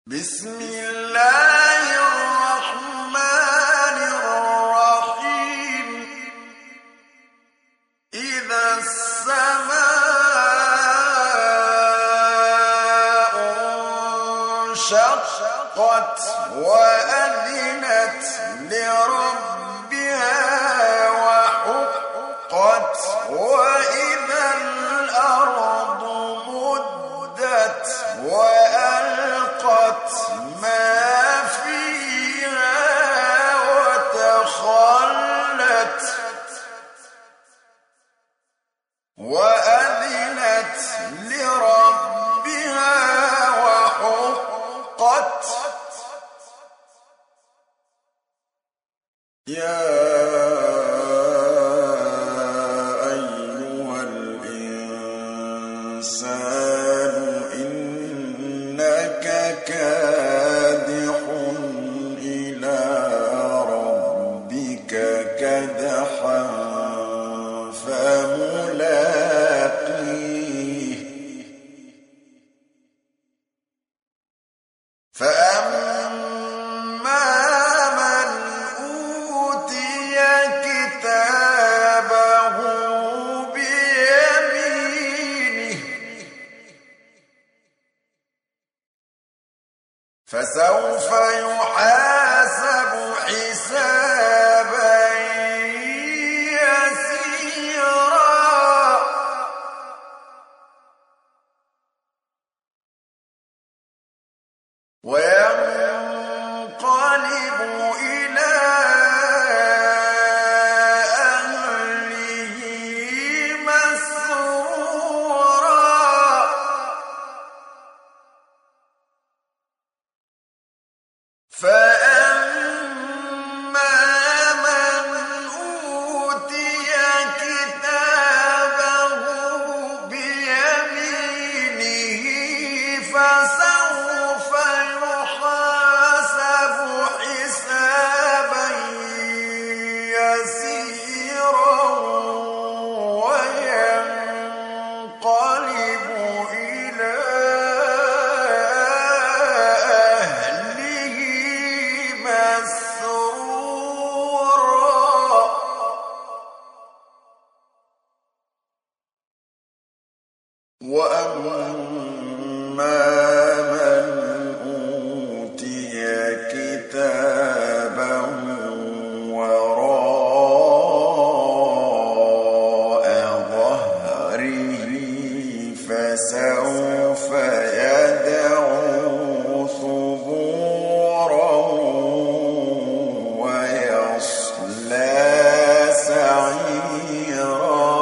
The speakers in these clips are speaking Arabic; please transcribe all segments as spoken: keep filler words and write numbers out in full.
بسم الله الرحمن الرحيم إذا السماء انشقت وأذنت لربها وحقت وإذا الأرض مدت وألقت ما فيها وتخلت وأذنت لربها وحقت يا أيها الإنسان إنك كادح إلى ربك كدحا فملاقيه فأما من أوتي كتابه بيمينه فسوف يحاسب حسابا يسيرا وينقلب إلى أهله مسرورا فأما من أوتي كتابه بيمينه فسوف يحاسب حسابا يسيرا وينقلب إلى أهله مسرورا وأما من أوتي كتابه وراء ظهره فسوف يدعو ثبورا ويصلى سعيرا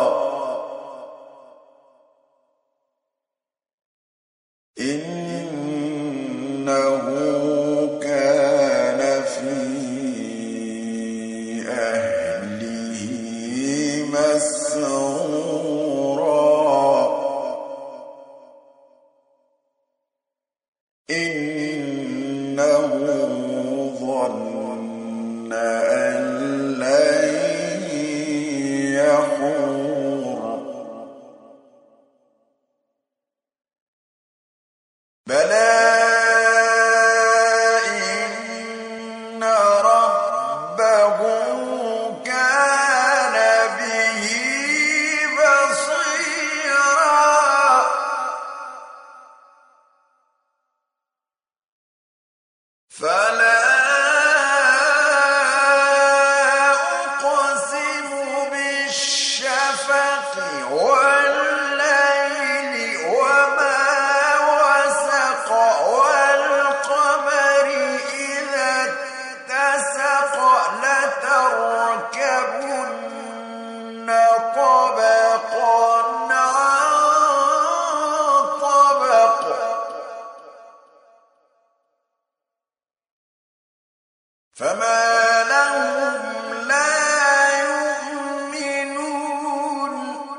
إنه كان في أهله مسرورا إنه ظن أن لن يحور بلى إن ربه كان به بصيرا فلا أقسم بالشفق والليل وما وسق والقمر إذا اتسق لتركبن طبقا عن طبق فما لهم لا يؤمنون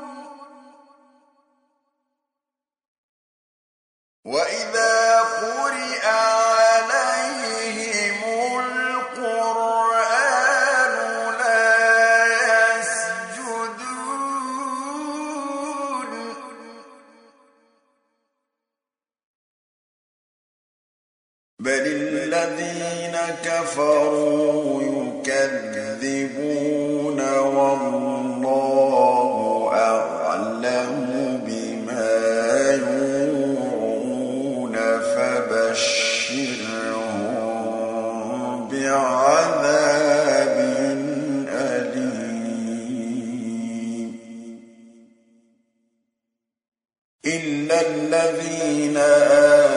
وإذا قرئ عليهم القرآن لا يسجدون بل الذين كفروا يكذبون والله أعلم بما يوعون فبشرهم بعذاب أليم إلا الذين آمنوا